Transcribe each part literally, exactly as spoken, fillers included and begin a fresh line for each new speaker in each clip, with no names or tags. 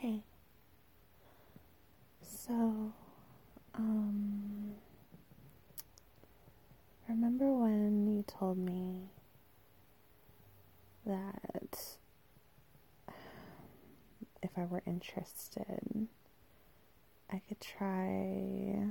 Okay. So, um, remember when you told me that if I were interested, I could try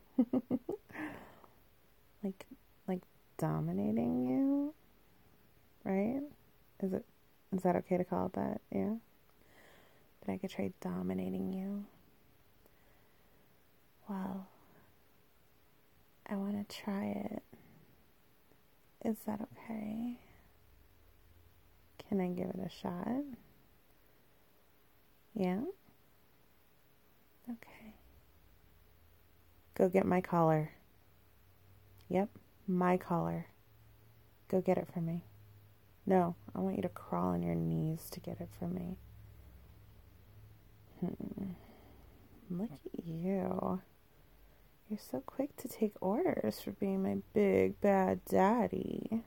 like like dominating you, right? Is it is that okay to call it that? Yeah. That I could try dominating you. Well, I want to try it. Is that okay? Can I give it a shot? Yeah? Okay. Go get my collar. Yep, my collar. Go get it for me. No, I want you to crawl on your knees to get it for me. Hmm. Look at you. You're so quick to take orders for being my big bad daddy.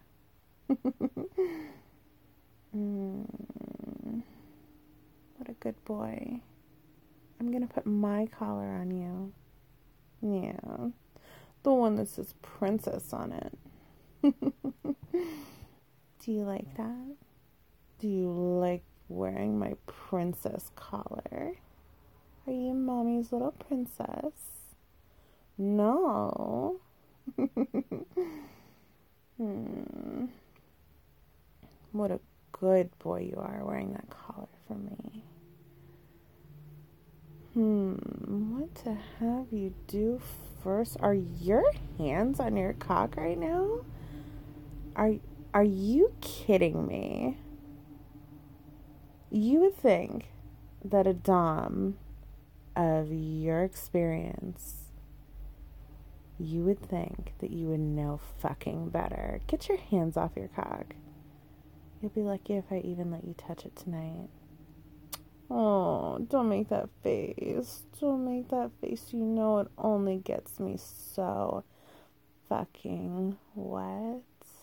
mm. What a good boy. I'm gonna put my collar on you. Yeah. The one that says princess on it. Do you like that? Do you like wearing my princess collar? Are you mommy's little princess? No. hmm. What a good boy you are wearing that collar for me. Hmm. What to have you do first? Are your hands on your cock right now? Are are you kidding me? You would think that a dom of your experience, you would think that you would know fucking better. Get your hands off your cock. You'll be lucky if I even let you touch it tonight. Oh, don't make that face. Don't make that face. You know it only gets me so fucking wet.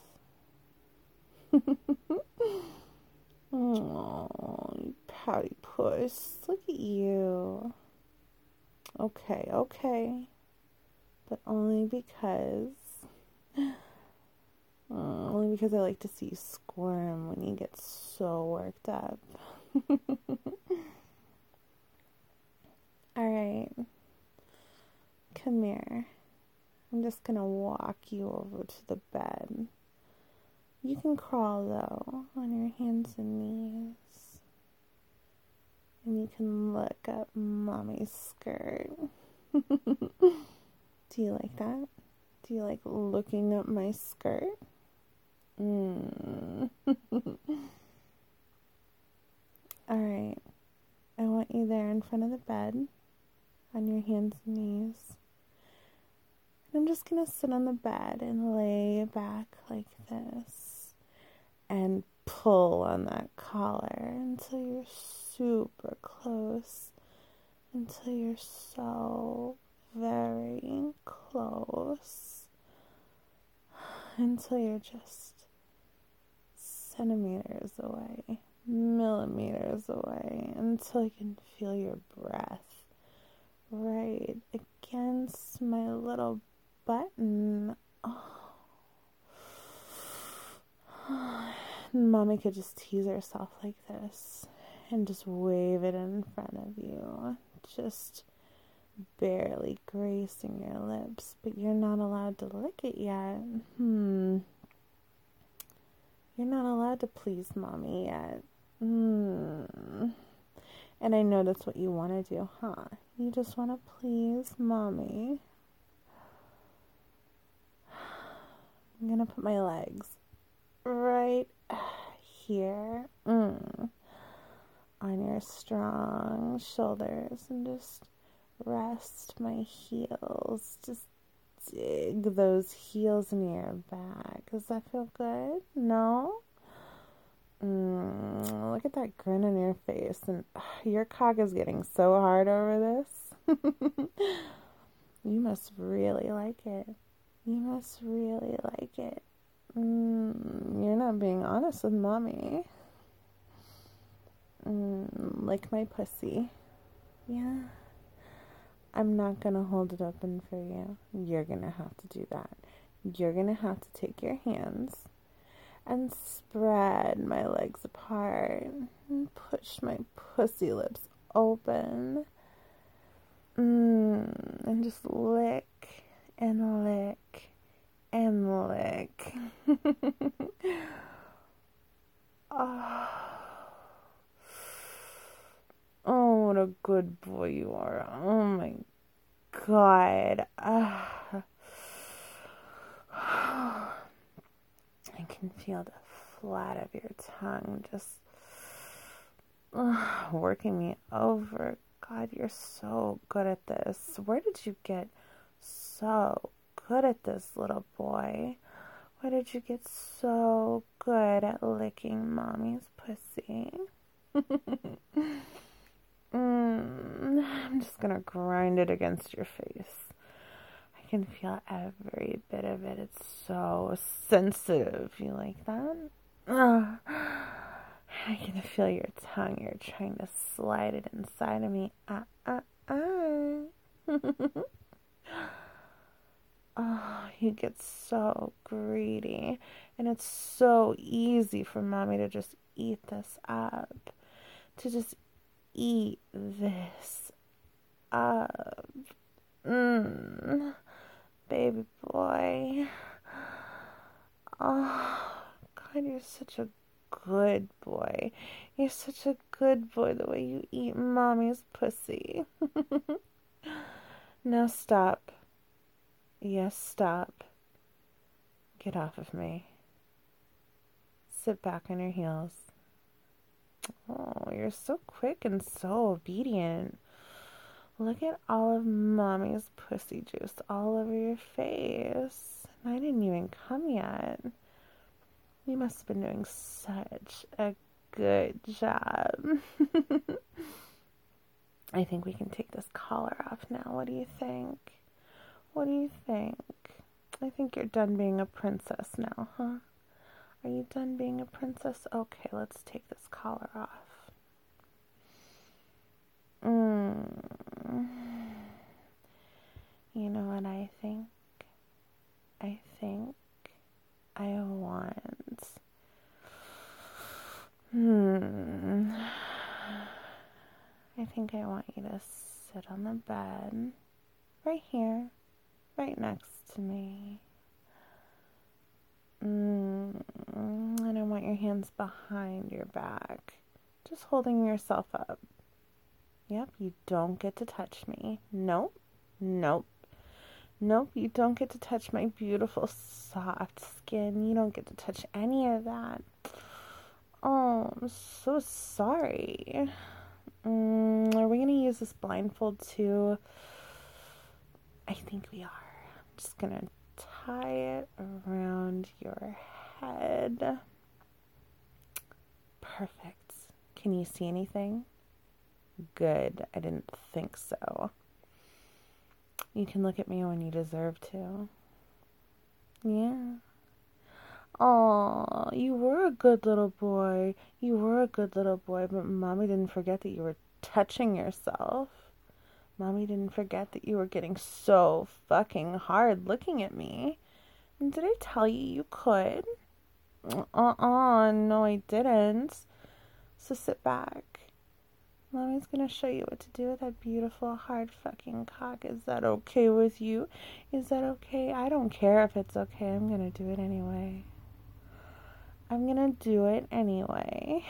Oh, you pouty puss. Look at you. Okay, okay. But only because... Uh, only because I like to see you squirm when you get so worked up. Alright. Come here. I'm just gonna walk you over to the bed. You can crawl, though, on your hands and knees. And you can look up mommy's skirt. Do you like that? Do you like looking up my skirt? Mm. Alright. I want you there in front of the bed, on your hands and knees. And I'm just going to sit on the bed and lay back like this and pull on that collar until you're super close, until you're so very close, until you're just centimeters away, millimeters away, until I can feel your breath right against my little button. Oh. Mommy could just tease herself like this and just wave it in front of you, just barely gracing your lips, but you're not allowed to lick it yet. Hmm. You're not allowed to please mommy yet. Hmm. And I know that's what you want to do, huh? You just want to please mommy. I'm gonna put my legs right here mm, on your strong shoulders and just rest my heels. Just dig those heels in your back. Does that feel good? No? Mm, look at that grin on your face. And uh, your cock is getting so hard over this. You must really like it. You must really like it. Mm, you're not being honest with mommy. Mm, lick my pussy. Yeah. I'm not gonna hold it open for you. You're gonna have to do that. You're gonna have to take your hands and spread my legs apart and push my pussy lips open. Mm, and just lick and lick and lick. Oh. Oh, what a good boy you are. Oh my God. Uh, I can feel the flat of your tongue just uh, working me over. God, you're so good at this. Where did you get so good at this, little boy? Why did you get so good at licking mommy's pussy? mm, I'm just gonna grind it against your face. I can feel every bit of it. It's so sensitive. You like that? Uh, I can feel your tongue. You're trying to slide it inside of me. Ah, ah, ah. Oh, you get so greedy. And it's so easy for mommy to just eat this up. To just eat this up. Mmm. Baby boy. Oh, God, you're such a good boy. You're such a good boy the way you eat mommy's pussy. Now stop. Yes, stop. Get off of me. Sit back on your heels. Oh, you're so quick and so obedient. Look at all of mommy's pussy juice all over your face. I didn't even come yet. You must have been doing such a good job. I think we can take this collar off now. What do you think? What do you think? I think you're done being a princess now, huh? Are you done being a princess? Okay, let's take this collar off. Mm. You know what I think? I think I want... Hmm... I think I want you to sit on the bed, right here, right next to me. Mm, and I want your hands behind your back, just holding yourself up. Yep, you don't get to touch me. Nope, nope, nope, you don't get to touch my beautiful soft skin. You don't get to touch any of that. Oh, I'm so sorry. Mm, are we going to use this blindfold too? I think we are. I'm just going to tie it around your head. Perfect. Can you see anything? Good. I didn't think so. You can look at me when you deserve to. Yeah. Aw, you were a good little boy. You were a good little boy, but Mommy didn't forget that you were touching yourself. Mommy didn't forget that you were getting so fucking hard looking at me. And did I tell you you could? Uh-uh, no I didn't. So sit back. Mommy's gonna show you what to do with that beautiful hard fucking cock. Is that okay with you? Is that okay? I don't care if it's okay. I'm gonna do it anyway. I'm gonna do it anyway.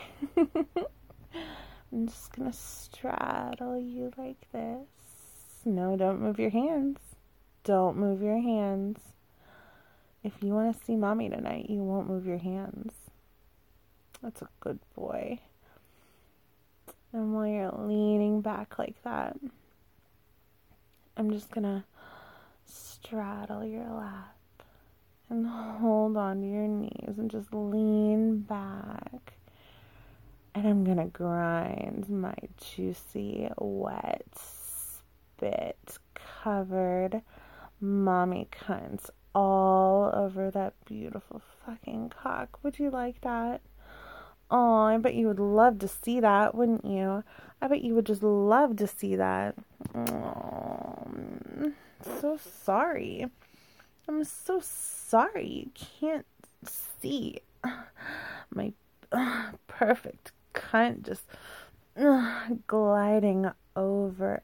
I'm just gonna straddle you like this. No, don't move your hands. Don't move your hands. If you want to see Mommy tonight, you won't move your hands. That's a good boy. And while you're leaning back like that, I'm just gonna straddle your lap and hold on to your knees and just lean back. And I'm gonna grind my juicy, wet, spit covered mommy cunts all over that beautiful fucking cock. Would you like that? Oh, I bet you would love to see that, wouldn't you? I bet you would just love to see that. Oh, I'm so sorry. I'm so sorry. You can't see my uh, perfect cunt just uh, gliding over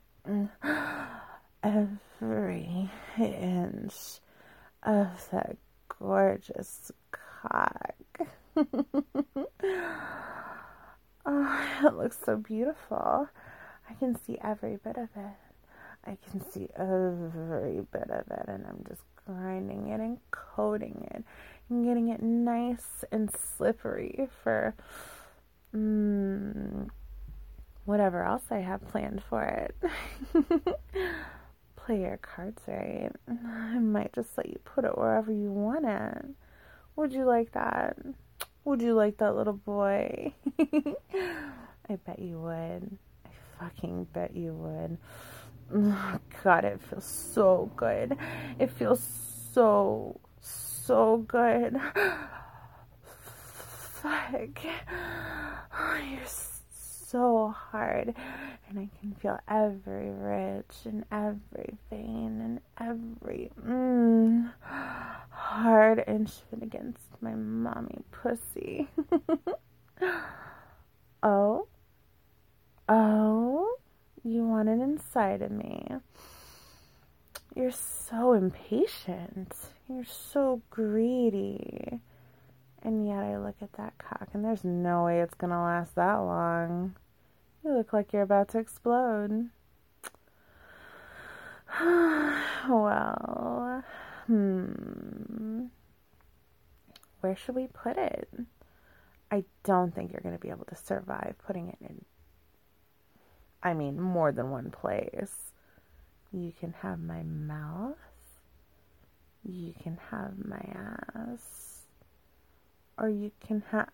every inch of that gorgeous cock. Oh, it looks so beautiful. I can see every bit of it. I can see every bit of it, and I'm just grinding it and coating it and getting it nice and slippery for mm, whatever else I have planned for it. Play your cards right. I might just let you put it wherever you want it. Would you like that? Would you like that, little boy? I bet you would. I fucking bet you would. Oh, God, it feels so good. It feels so, so good. Fuck. Oh, you're so hard. And I can feel every ridge and every vein and every mm, hard inch fit against my mommy pussy. Oh? Oh? You want it inside of me. You're so impatient. You're so greedy. And yet I look at that cock and there's no way it's gonna last that long. You look like you're about to explode. Well, hmm. Where should we put it? I don't think you're gonna be able to survive putting it in, I mean, more than one place. You can have my mouth. You can have my ass. Or you can have...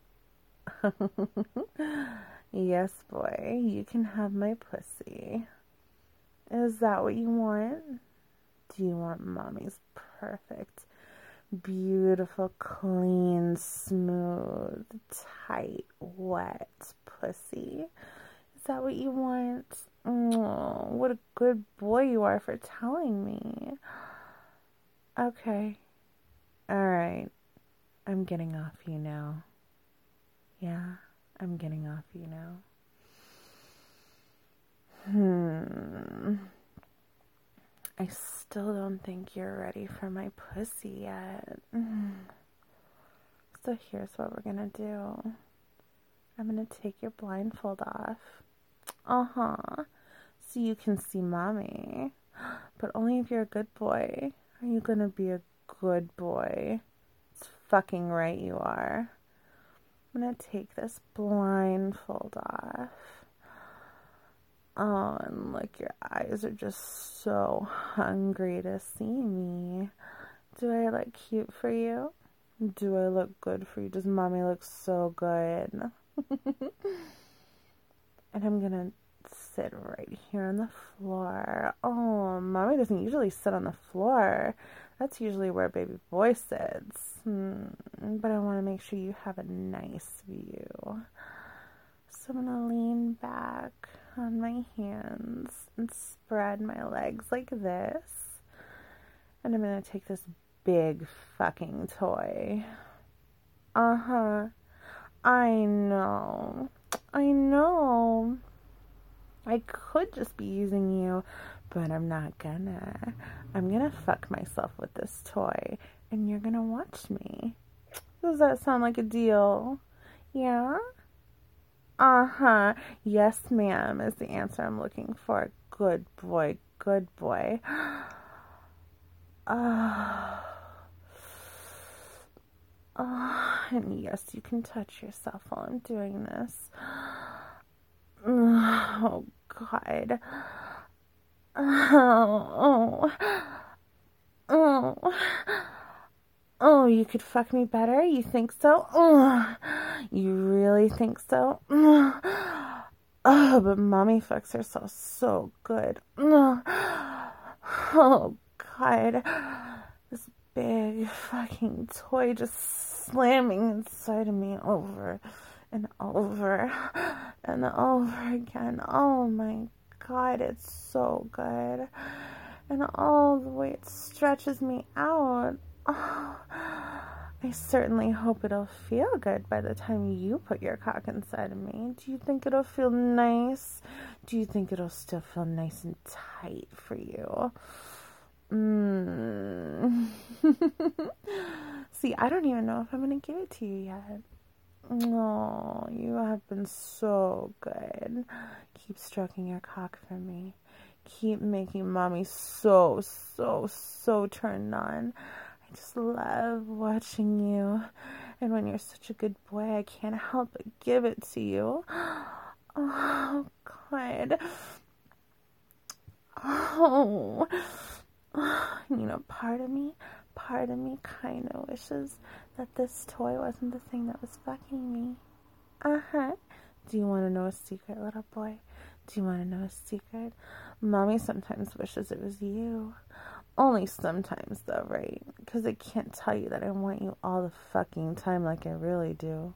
Yes, boy. You can have my pussy. Is that what you want? Do you want mommy's perfect, beautiful, clean, smooth, tight, wet pussy? Is that what you want? Oh, what a good boy you are for telling me. Okay. Alright. I'm getting off you now. Yeah, I'm getting off you now. Hmm. I still don't think you're ready for my pussy yet. So here's what we're gonna do. I'm gonna take your blindfold off. Uh-huh. So you can see mommy. But only if you're a good boy. Are you gonna be a good boy? It's fucking right you are. I'm gonna take this blindfold off. Oh, and look, your eyes are just so hungry to see me. Do I look cute for you? Do I look good for you? Does mommy look so good? And I'm gonna sit right here on the floor. Oh, mommy doesn't usually sit on the floor. That's usually where baby boy sits. Hmm. But I want to make sure you have a nice view. So I'm gonna lean back on my hands and spread my legs like this. And I'm gonna take this big fucking toy. Uh-huh. I know. I know. I could just be using you, but I'm not gonna. I'm gonna fuck myself with this toy, and you're gonna watch me. Does that sound like a deal? Yeah? Uh-huh. Yes, ma'am, is the answer I'm looking for. Good boy, good boy. Oh. Oh, and yes, you can touch yourself while I'm doing this. Oh, God. Oh, oh, oh, you could fuck me better? You think so? Oh, you really think so? Oh, but mommy fucks herself so good. Oh, God. This big fucking toy just slamming inside of me over and over and over again. Oh my God, it's so good. And all the way it stretches me out. Oh, I certainly hope it'll feel good by the time you put your cock inside of me. Do you think it'll feel nice? Do you think it'll still feel nice and tight for you? Mm. See, I don't even know if I'm going to give it to you yet. Oh, you have been so good. Keep stroking your cock for me. Keep making mommy so, so, so turned on. I just love watching you. And when you're such a good boy, I can't help but give it to you. Oh, God. Oh. You know, part of me, part of me kind of wishes that this toy wasn't the thing that was fucking me. Uh-huh. Do you want to know a secret, little boy? Do you want to know a secret? Mommy sometimes wishes it was you. Only sometimes, though, right? Because I can't tell you that I want you all the fucking time like I really do.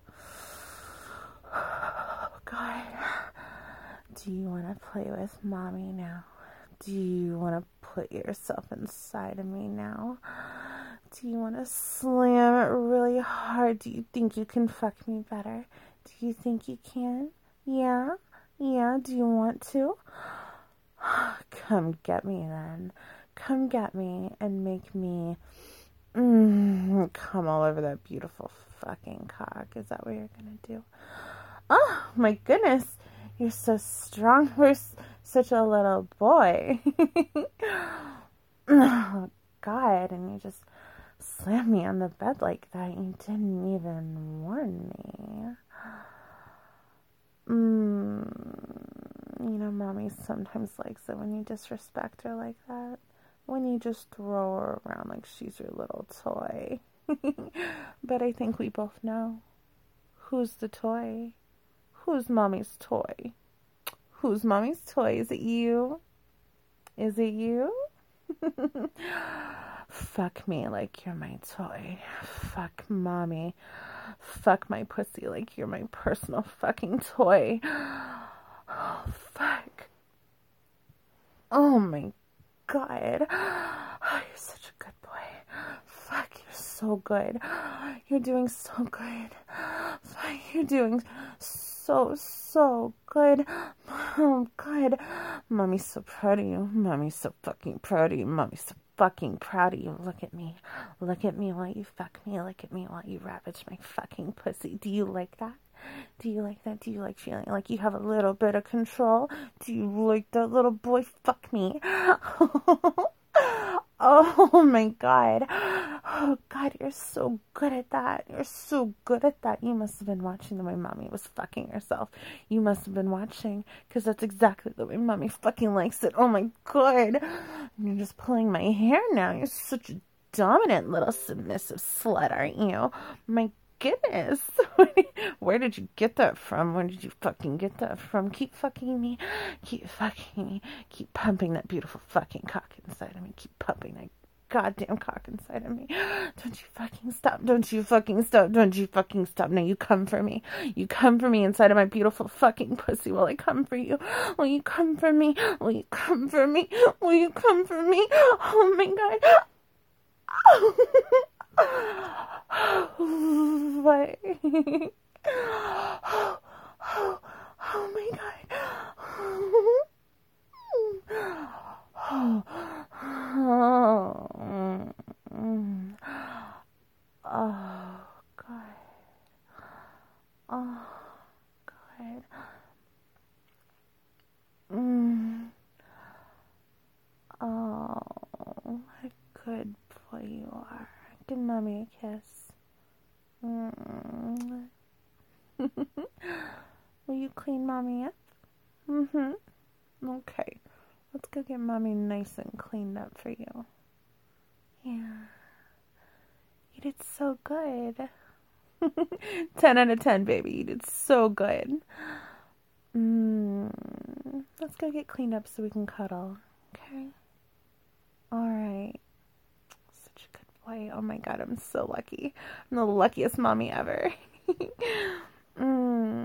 Oh, God. Do you want to play with mommy now? Do you want to put yourself inside of me now? Do you want to slam it really hard? Do you think you can fuck me better? Do you think you can? Yeah? Yeah? Do you want to? Come get me then. Come get me and make me mm, come all over that beautiful fucking cock. Is that what you're going to do? Oh, my goodness. You're so strong for such a little boy. Oh, God. And you just slammed me on the bed like that. You didn't even warn me. Mm, you know, mommy sometimes likes it when you disrespect her like that. When you just throw her around like she's your little toy. But I think we both know. Who's the toy? Who's mommy's toy? Who's mommy's toy? Is it you? Is it you? Fuck me like you're my toy. Fuck mommy. Fuck my pussy like you're my personal fucking toy. Oh, fuck. Oh my God. Oh, you're such a good boy. Fuck, you're so good. You're doing so good. Fuck, you're doing so, so good. Oh, God. Mommy's so proud of you. Mommy's so fucking proud of you. Mommy's so fucking proud of you. Look at me. Look at me while you fuck me. Look at me while you ravage my fucking pussy. Do you like that? Do you like that? Do you like feeling like you have a little bit of control? Do you like that, little boy? Fuck me. Oh my God. Oh God, you're so good at that. You're so good at that. You must have been watching the way mommy was fucking herself. You must have been watching, because that's exactly the way mommy fucking likes it. Oh my God. You're just pulling my hair now. You're such a dominant little submissive slut, aren't you? My goodness. Where did you get that from? Where did you fucking get that from? Keep fucking me. Keep fucking me. Keep pumping that beautiful fucking cock inside of me. Keep pumping that goddamn cock inside of me. Don't you fucking stop. Don't you fucking stop. Don't you fucking stop. Now you come for me. You come for me inside of my beautiful fucking pussy while I come for you. Will you come for me? Will you come for me? Will you come for me? Oh my God. What? Oh, oh, oh my God. Oh, oh, oh, God. Oh, God. Mm. Oh, what a good boy you are. Give mommy a kiss. Mm. Will you clean mommy up? Mm-hmm. Okay. Let's go get mommy nice and cleaned up for you. Yeah. You did so good. ten out of ten, baby. You did so good. Mm. Let's go get cleaned up so we can cuddle. Okay? Alright. Such a good boy. Oh my God, I'm so lucky. I'm the luckiest mommy ever. mm.